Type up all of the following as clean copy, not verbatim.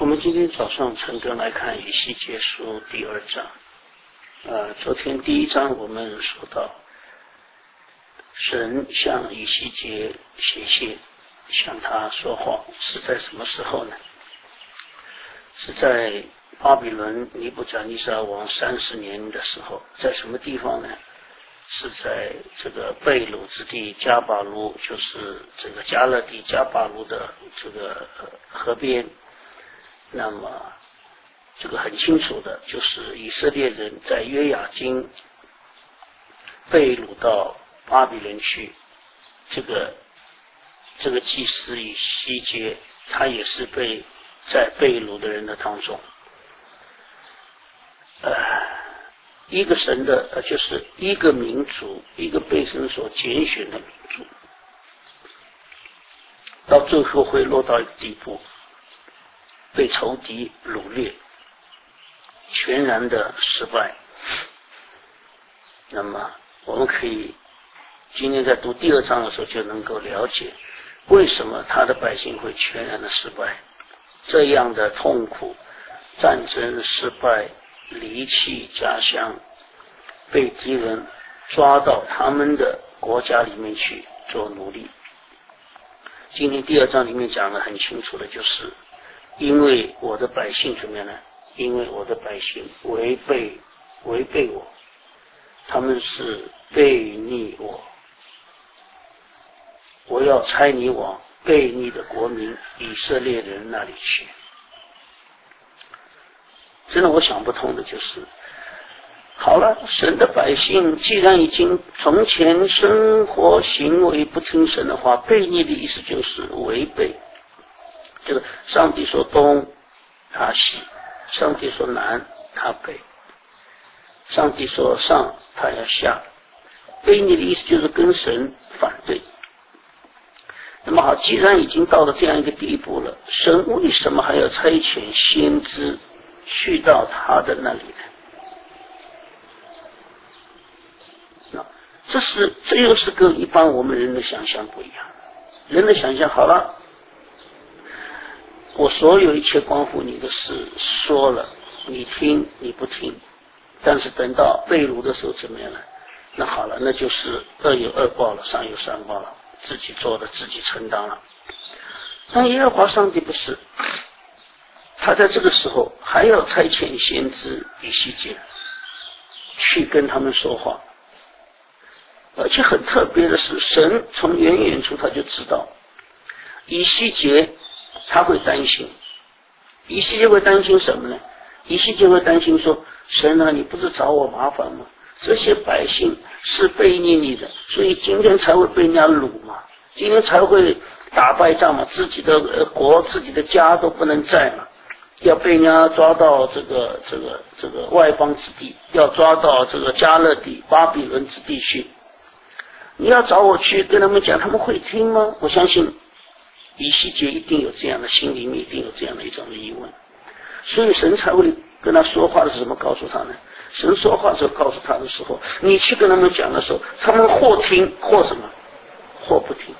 我们今天早上陈根来看以西结书第2章。昨天第1章我们说到，神向以西结写信，向他说话，是在什么时候呢？是在巴比伦尼布甲尼撒王30年的时候。在什么地方呢？是在这个贝鲁之地加巴卢，就是这个加勒底加巴卢的这个河边。那么这个很清楚的，就是以色列人在约雅斤被掳到巴比伦去，这个祭司以西结，他也是在被掳的人的当中。一个神的就是一个民族，一个被神所拣选的民族，到最后会落到一个地步，被仇敌掳掠，全然的失败。那么我们可以今天在读第2章的时候就能够了解，为什么他的百姓会全然的失败。这样的痛苦，战争失败，离弃家乡，被敌人抓到他们的国家里面去做奴隶。今天第2章里面讲得很清楚的，就是因为我的百姓怎么样呢？因为我的百姓违背我，他们是悖逆我，我要差你往悖逆的国民以色列人那里去。真的我想不通的就是，好了，神的百姓既然已经从前生活行为不听神的话，悖逆的意思就是违背。这个上帝说东他西，上帝说南他北，上帝说上他要下，悖逆的意思就是跟神反对。那么好，既然已经到了这样一个地步了，神为什么还要差遣先知去到他的那里呢？这又是跟一般我们人的想象不一样。人的想象，好了，我所有一切关乎你的事说了，你听你不听，但是等到被掳的时候怎么样呢？那好了，那就是恶有恶报了，善有善报了，自己做的自己承担了。但耶和华上帝不是，他在这个时候还要差遣先知以西结去跟他们说话。而且很特别的是，神从远远处他就知道以西结他会担心。以西结会担心什么呢？以西结会担心说，神啊，你不是找我麻烦吗？这些百姓是悖逆你的，所以今天才会被人家掳嘛，今天才会打败仗嘛，自己的国自己的家都不能在嘛，要被人家抓到这个外邦之地，要抓到这个加勒底巴比伦之地去。你要找我去跟他们讲，他们会听吗？我相信以西结一定有这样的，心里面一定有这样的一种疑问。所以神才会跟他说话的是什么告诉他呢？神说话的时候告诉他的时候，你去跟他们讲的时候，他们或听或什么，或不听。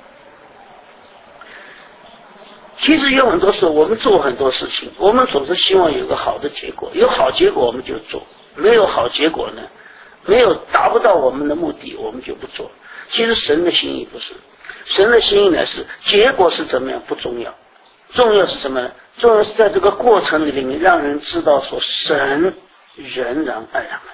其实有很多时候我们做很多事情，我们总是希望有个好的结果，有好结果我们就做，没有好结果呢，没有达不到我们的目的，我们就不做。其实神的心意不是，神的心意呢是结果是怎么样不重要，重要是什么呢？重要是在这个过程里面让人知道说神仍然爱他们。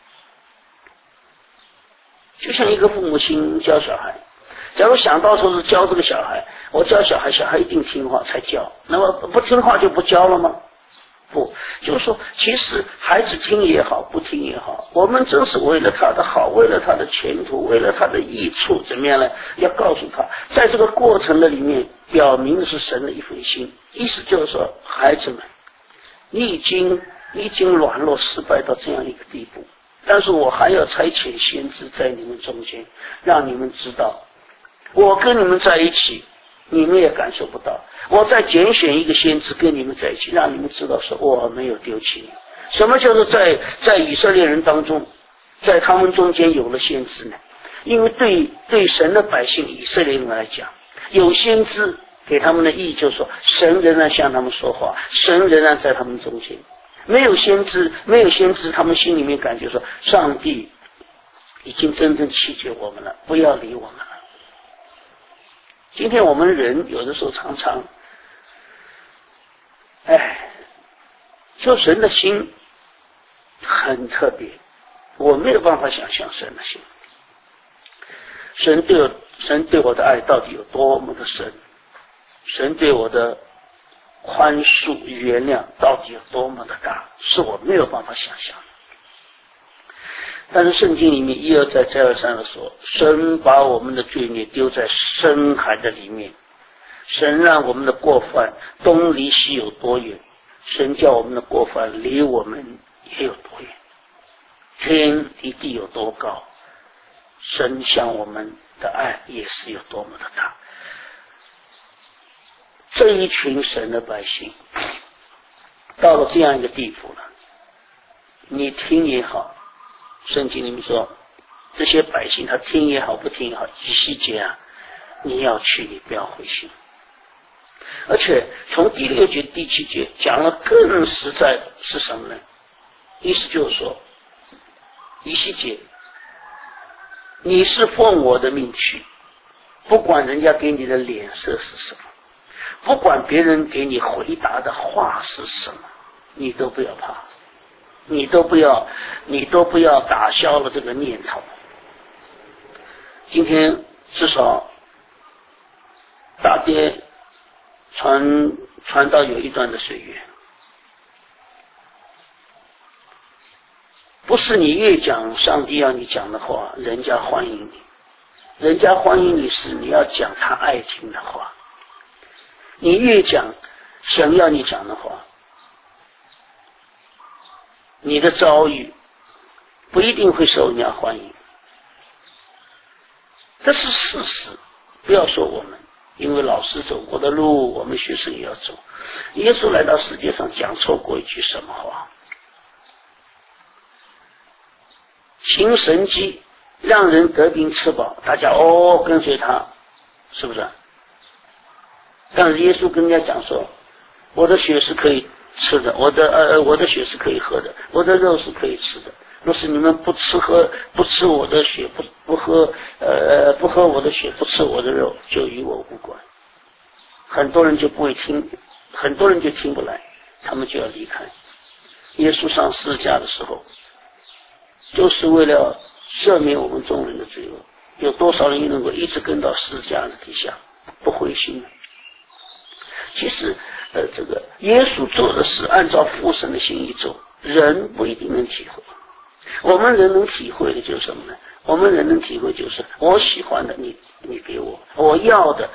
就像一个父母亲教小孩，假如想到说是教这个小孩，我教小孩，小孩一定听话才教，那么不听话就不教了吗？不，就是说其实孩子听也好，不听也好，我们正是为了他的好，为了他的前途，为了他的益处，怎么样呢？要告诉他，在这个过程的里面表明的是神的一份心，意思就是说，孩子们，你已经软弱失败到这样一个地步，但是我还要差遣先知在你们中间，让你们知道我跟你们在一起，你们也感受不到，我再拣选一个先知跟你们在一起，让你们知道说我没有丢弃你。什么叫做在以色列人当中，在他们中间有了先知呢？因为对神的百姓以色列人来讲，有先知给他们的意义就是说，神仍然向他们说话，神仍然在他们中间。没有先知，他们心里面感觉说，上帝已经真正弃绝我们了，不要理我们了。今天我们人有的时候常常，就神的心很特别，我没有办法想象神的心。神对我的爱到底有多么的深？神对我的宽恕原谅到底有多么的大，是我没有办法想象的。但是圣经里面一而再再而三的说，神把我们的罪孽丢在深海的里面，神让我们的过犯东离西有多远，神叫我们的过犯离我们也有多远，天离地有多高，神向我们的爱也是有多么的大。这一群神的百姓到了这样一个地步了，你听也好，圣经里面说这些百姓他听也好不听也好，以西结啊，你要去，你不要灰心。而且从第6节第7节讲了更实在的是什么呢？意思就是说，以西结，你是奉我的命去，不管人家给你的脸色是什么，不管别人给你回答的话是什么，你都不要怕，你都不要打消了这个念头。今天至少大跌传到有一段的岁月，不是你越讲上帝要你讲的话，人家欢迎你，人家欢迎你是你要讲他爱听的话。你越讲神要你讲的话，你的遭遇不一定会受人家欢迎，这是事实。不要说我们，因为老师走过的路，我们学生也要走。耶稣来到世界上讲错过一句什么话？行神迹，让人得病吃饱，大家跟随他，是不是？但是耶稣跟人家讲说，我的血是可以吃的，我的血是可以喝的，我的肉是可以吃的。若是你们不吃我的血，不喝我的血，不吃我的肉，就与我无关。很多人就不会听，很多人就听不来，他们就要离开。耶稣上十字架的时候，就是为了赦免我们众人的罪恶。有多少人能够一直跟到十字架的底下，不灰心呢？其实这个耶稣做的事按照父神的心意做，人不一定能体会。我们人能体会的就是什么呢？我们人能体会就是我喜欢的你给我，我要的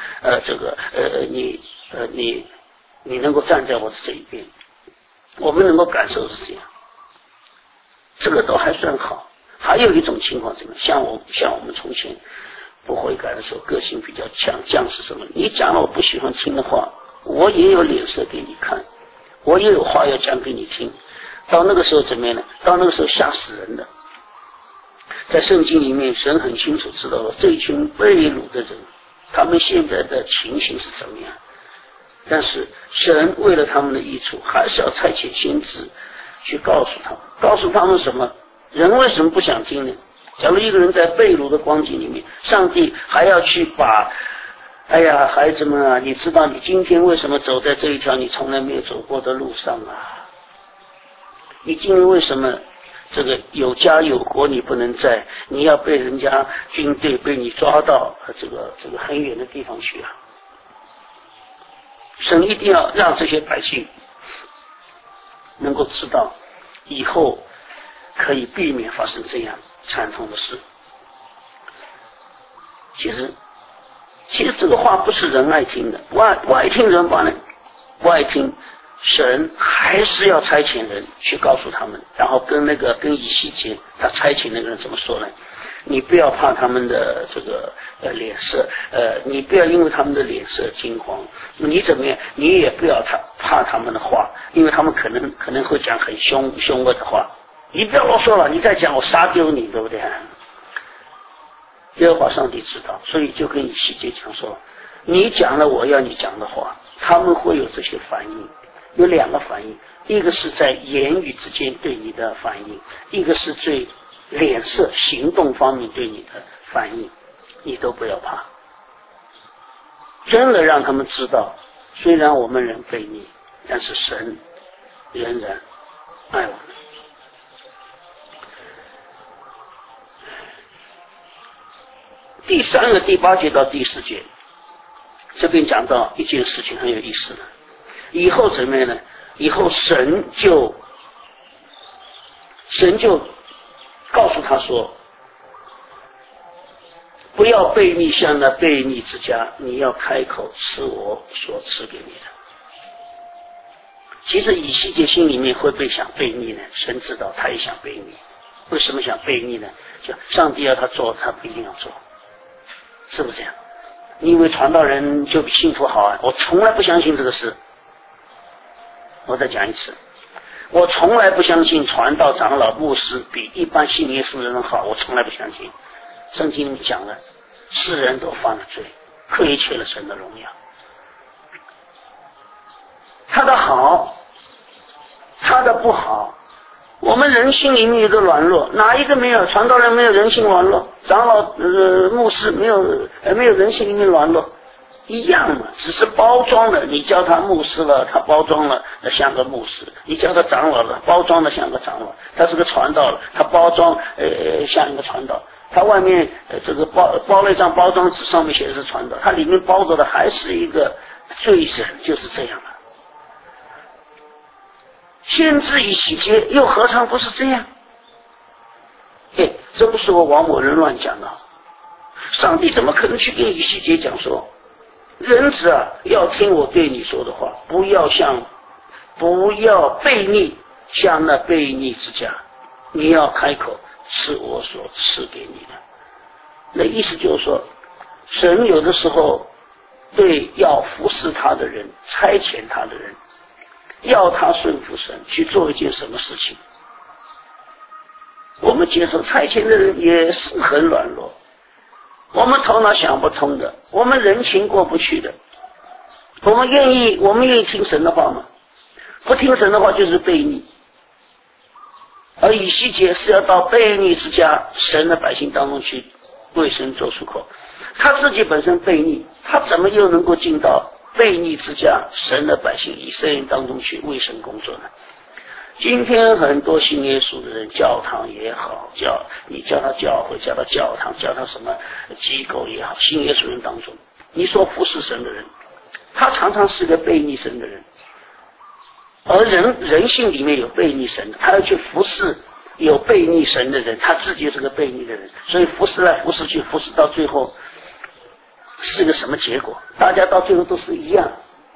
你能够站在我的这一边，我们能够感受是这样，这个都还算好。还有一种情况怎么像我们从前不悔改的时候，个性比较犟是什么？你讲了我不喜欢听的话，我也有脸色给你看，我也有话要讲给你听。到那个时候怎么样呢？到那个时候吓死人的。在圣经里面，神很清楚知道了这一群被掳的人，他们现在的情形是怎么样。但是神为了他们的益处，还是要差遣先知去告诉他们什么？人为什么不想听呢？假如一个人在被掳的光景里面，上帝还要去把孩子们啊，你知道你今天为什么走在这一条你从来没有走过的路上啊？你今天为什么这个有家有国你不能在，你要被人家军队被你抓到这个很远的地方去啊？神一定要让这些百姓能够知道，以后可以避免发生这样惨痛的事。其实这个话不是人爱听的，不爱听人罢了，不爱听。神还是要差遣人去告诉他们，然后跟以西结他差遣那个人怎么说呢？你不要怕他们的这个脸色，你不要因为他们的脸色惊慌，你怎么样？你也不要怕他们的话，因为他们可能会讲很凶恶的话。你不要啰嗦了，你再讲我杀丢你，对不对？耶和华上帝知道，所以就跟以西结讲说， 你讲了我要你讲的话，他们会有这些反应，有两个反应，一个是在言语之间对你的反应，一个是对脸色行动方面对你的反应，你都不要怕，真的让他们知道，虽然我们人悖逆，但是神仍然爱我们。第3个第8节到第10节，这边讲到一件事情很有意思的，以后怎么样呢？以后神就告诉他说，不要悖逆向那悖逆之家，你要开口吃我所赐给你的。其实以西结心里面会不会想悖逆呢？神知道他也想悖逆。为什么想悖逆呢？就上帝要他做，他不一定要做，是不是这样？你以为传道人就比信徒好啊？我从来不相信这个事。我再讲一次，我从来不相信传道长老牧师比一般信耶稣的人好，我从来不相信。圣经里面讲了，世人都犯了罪，亏缺了神的荣耀。他的好，他的不好，我们人性里面有个软弱，哪一个没有？传道人没有人性软弱，长老牧师没有人性里面软弱，一样嘛，只是包装了。你叫他牧师了，他包装了像个牧师；你叫他长老了，包装的像个长老；他是个传道了，他包装像一个传道。他外面这个包了一张包装纸，上面写的是传道，他里面包着的还是一个罪人，就是这样了。先知以西结又何尝不是这样？这不是我王某人乱讲的。上帝怎么可能去跟以西结讲说，人子啊，要听我对你说的话，不要悖逆像那悖逆之家，你要开口吃我所赐给你的。那意思就是说，神有的时候对要服侍他的人，差遣他的人，要他顺服神去做一件什么事情，我们接受差遣的人也是很软弱，我们头脑想不通的，我们人情过不去的，我们愿意听神的话吗？不听神的话就是悖逆。而以西结是要到悖逆之家神的百姓当中去为神做出口，他自己本身悖逆，他怎么又能够进到悖逆之家神的百姓以色列人当中去为神工作呢？今天很多信耶稣的人，教堂也好，你叫他教会，叫他教堂，叫他什么机构也好，信耶稣人当中，你说服侍神的人，他常常是个悖逆神的人。而人性里面有悖逆神的，他要去服侍有悖逆神的人，他自己就是个悖逆的人，所以服侍来服侍去，服侍到最后是个什么结果？大家到最后都是一样。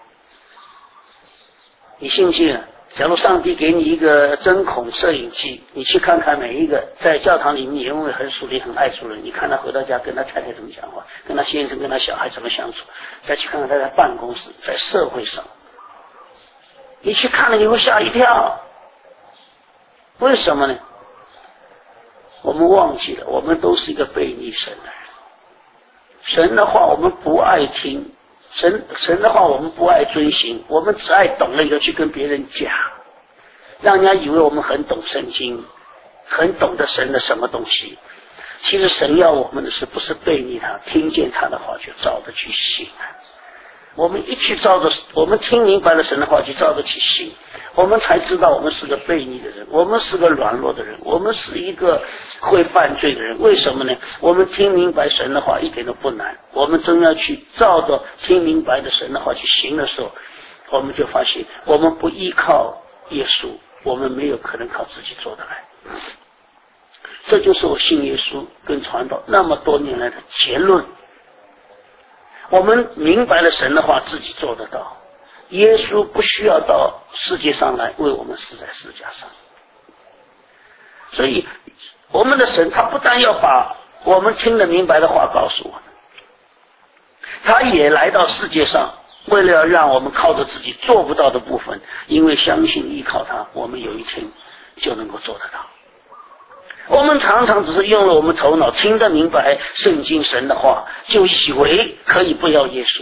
你信不信啊？假如上帝给你一个针孔摄影机，你去看看每一个在教堂里面因为很属灵很爱主人，你看他回到家跟他太太怎么讲话，跟他先生跟他小孩怎么相处，再去看看他在办公室在社会上，你去看了你会吓一跳。为什么呢？我们忘记了，我们都是一个悖逆神的人。神的话我们不爱听，神的话我们不爱遵行，我们只爱懂了以后去跟别人讲，让人家以为我们很懂圣经，很懂得神的什么东西。其实神要我们的是不是悖逆他，听见他的话就照着去行啊。我们一去照着，我们听明白了神的话就照着去行，我们才知道我们是个悖逆的人，我们是个软弱的人，我们是一个会犯罪的人。为什么呢？我们听明白神的话一点都不难，我们真要去照着听明白的神的话去行的时候，我们就发现我们不依靠耶稣，我们没有可能靠自己做得来。这就是我信耶稣跟传道那么多年来的结论。我们明白了神的话，自己做得到。耶稣不需要到世界上来为我们死在十字架上。所以我们的神他不但要把我们听得明白的话告诉我们，他也来到世界上，为了要让我们靠着自己做不到的部分，因为相信依靠他，我们有一天就能够做得到。我们常常只是用了我们头脑听得明白圣经神的话，就以为可以不要耶稣，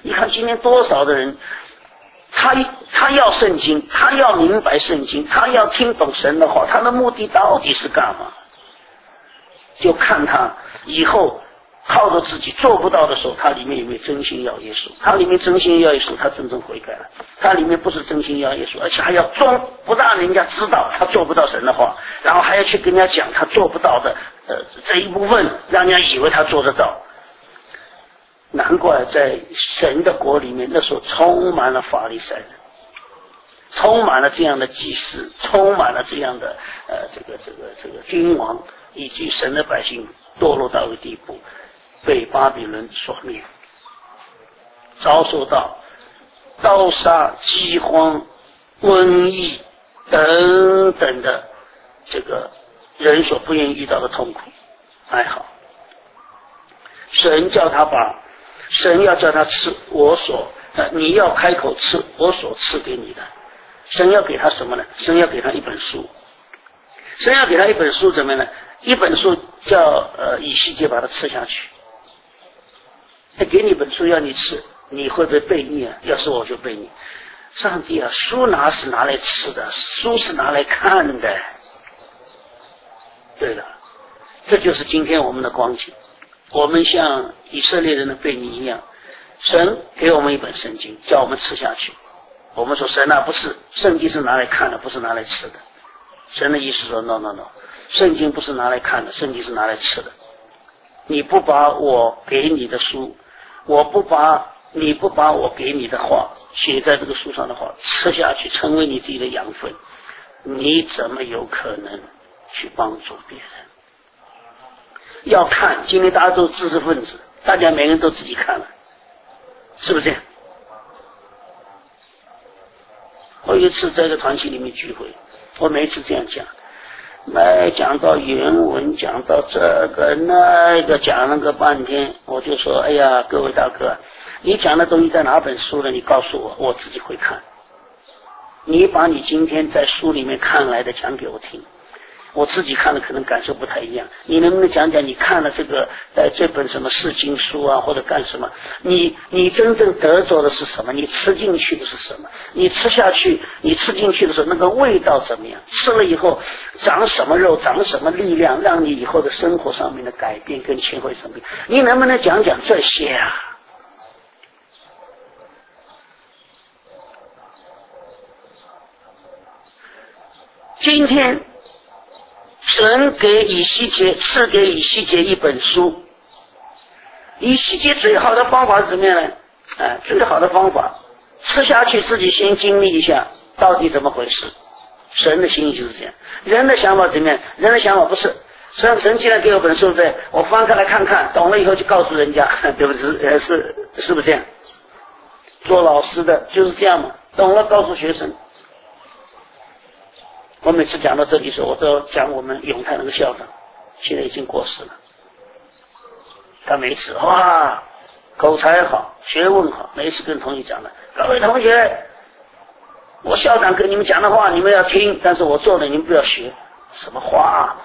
你看今天多少的人，他要圣经，他要明白圣经，他要听懂神的话，他的目的到底是干嘛？就看他以后靠着自己做不到的时候，他里面有没有真心要耶稣？他里面真心要耶稣，他真正悔改了。他里面不是真心要耶稣，而且还要装，不让人家知道他做不到神的话，然后还要去跟人家讲他做不到的这一部分，让人家以为他做得到。难怪在神的国里面，那时候充满了法利赛人，充满了这样的祭司，充满了这样的这个君王，以及神的百姓堕落到一个地步，被巴比伦所灭，遭受到刀杀、饥荒、瘟疫等等的这个人所不愿意遇到的痛苦。还好，神要叫他吃你要开口吃我所赐给你的。神要给他什么呢？神要给他一本书。神要给他一本书怎么样呢？一本书叫以西结把它吃下去。给你一本书要你吃，你会不会悖逆啊？要是我就悖逆。上帝啊，书哪是拿来吃的，书是拿来看的。对了，这就是今天我们的光景。我们像以色列人的悖逆一样，神给我们一本圣经，叫我们吃下去。我们说神啊，不是，圣经是拿来看的，不是拿来吃的。神的意思说 no， 圣经不是拿来看的，圣经是拿来吃的。你不把我给你的书，你不把我给你的话写在这个书上的话吃下去，成为你自己的养分，你怎么有可能去帮助别人？要看，今天大家都是知识分子，大家每个人都自己看了，是不是这样？我有一次在一个团体里面聚会，我每一次这样讲，讲到原文，讲到这个那个，讲了个半天，我就说，哎呀，各位大哥，你讲的东西在哪本书呢？你告诉我，我自己会看。你把你今天在书里面看来的讲给我听，我自己看了可能感受不太一样。你能不能讲讲你看了这本什么释经书啊，或者干什么？你真正得着的是什么？你吃进去的是什么？你吃下去，你吃进去的时候那个味道怎么样？吃了以后长什么肉，长什么力量，让你以后的生活上面的改变跟前会怎么样？你能不能讲讲这些啊？今天神给以西结赐给以西结一本书，以西结最好的方法是怎么样呢？最好的方法吃下去，自己先经历一下到底怎么回事。神的心意就是这样。人的想法怎么样？人的想法不是神既然给我本书，对，我翻开来看看，懂了以后就告诉人家，对不对？是不是这样？做老师的就是这样嘛，懂了告诉学生。我每次讲到这里的时候，我都要讲我们永泰那个校长，现在已经过世了。他每次哇，口才好，学问好，每次跟同学讲的，各位同学，我校长跟你们讲的话你们要听，但是我做的你们不要学。什么话啊？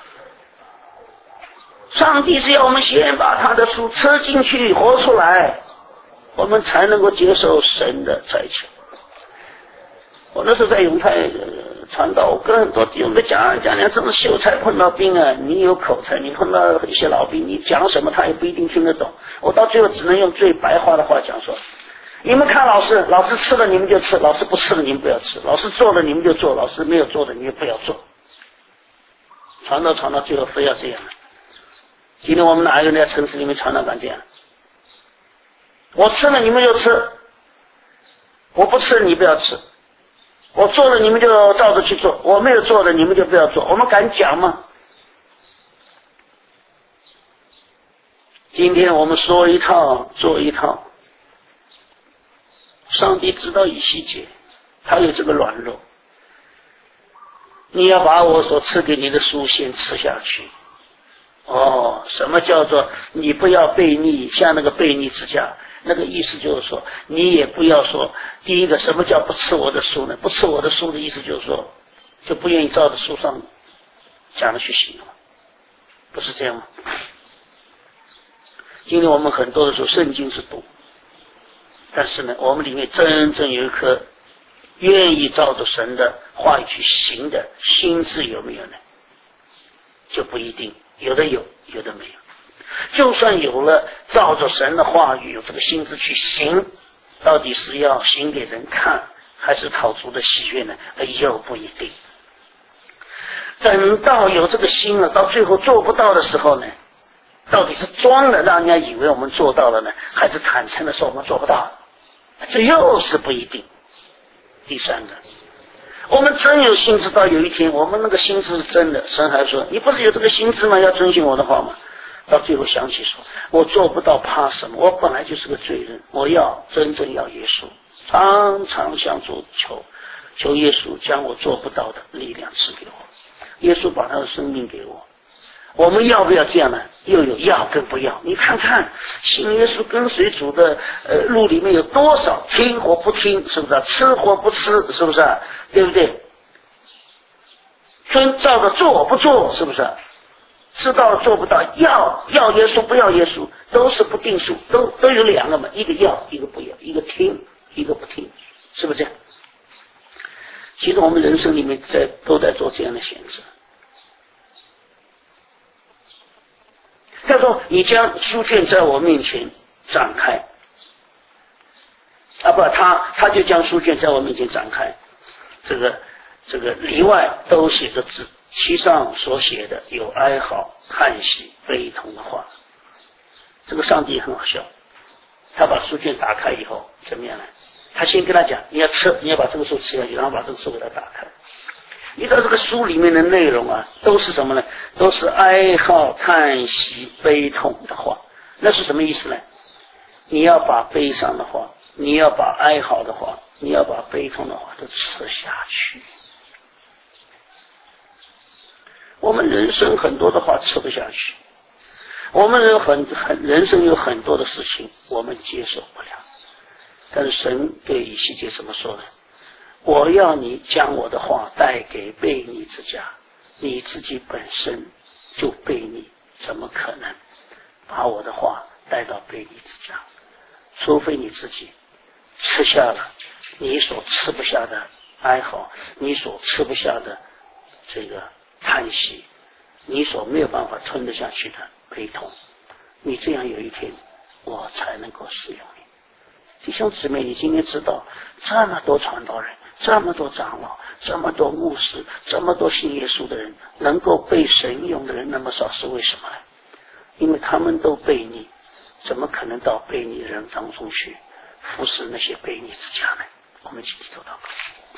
上帝是要我们先把他的书吃进去，活出来，我们才能够接受神的差遣。我那时候在永泰传道，我跟很多弟兄讲，真是秀才碰到兵啊！你有口才，你碰到一些老兵，你讲什么他也不一定听得懂。我到最后只能用最白话的话讲说：你们看老师吃了你们就吃，老师不吃了你们不要吃，老师做了你们就做，老师没有做的你们不要做。传到最后非要这样。今天我们哪一个人在城市里面传道敢这样？我吃了你们就吃，我不吃你不要吃。我做了你们就照着去做，我没有做的你们就不要做，我们敢讲吗？今天我们说一套做一套。上帝知道以西结他有这个软弱，你要把我所赐给你的书先吃下去。什么叫做你不要悖逆，像那个悖逆之家，那个意思就是说，你也不要说，第一个什么叫不吃我的书呢？不吃我的书的意思就是说，就不愿意照着书上讲的去行了，不是这样吗？今天我们很多的时候，圣经是读， 但是呢，我们里面真正有一颗愿意照着神的话语去行的心智有没有呢？就不一定，有的有，有的没有。就算有了照着神的话语有这个心智去行，到底是要行给人看，还是讨主的喜悦呢？又不一定。等到有这个心了，到最后做不到的时候呢，到底是装了让人家以为我们做到了呢，还是坦诚的说我们做不到？这又是不一定。第三个，我们真有心智，到有一天我们那个心智是真的，神还说你不是有这个心智吗？要遵循我的话吗？到最后想起说我做不到，怕什么？我本来就是个罪人，我要真正要耶稣，常常向主求耶稣将我做不到的力量赐给我，耶稣把他的生命给我。我们要不要这样呢？又有要跟不要。你看看信耶稣跟随主的路里面有多少听或不听，是不是？吃或不吃，是不是？对不对？照着做不做，是不是？知道了做不到，要耶稣不要耶稣，都是不定数，都有两个嘛，一个要，一个不要，一个听，一个不听，是不是这样？其实我们人生里面都在做这样的选择。他说你将书卷在我面前展开，他就将书卷在我面前展开，这个里外都写着字，其上所写的有哀嚎、叹息、悲痛的话。这个上帝很好笑，他把书卷打开以后怎么样呢？他先跟他讲你要把这个书吃下去，然后把这个书给他打开。你知道这个书里面的内容啊，都是什么呢？都是哀嚎、叹息、悲痛的话。那是什么意思呢？你要把悲伤的话，你要把哀嚎的话，你要把悲痛的话都吃下去。我们人生很多的话吃不下去，我们人生有很多的事情我们接受不了。但是神对以西结怎么说呢？我要你将我的话带给悖逆之家，你自己本身就悖逆，怎么可能把我的话带到悖逆之家？除非你自己吃下了你所吃不下的哀嚎，你所吃不下的这个叹息，你所没有办法吞得下去的悲痛，你这样有一天我才能够使用你。弟兄姊妹，你今天知道这么多传道人，这么多长老，这么多牧师，这么多信耶稣的人，能够被神用的人那么少，是为什么呢？因为他们都悖逆，怎么可能到悖逆的人当中去服侍那些悖逆之家呢？我们一起低头祷告。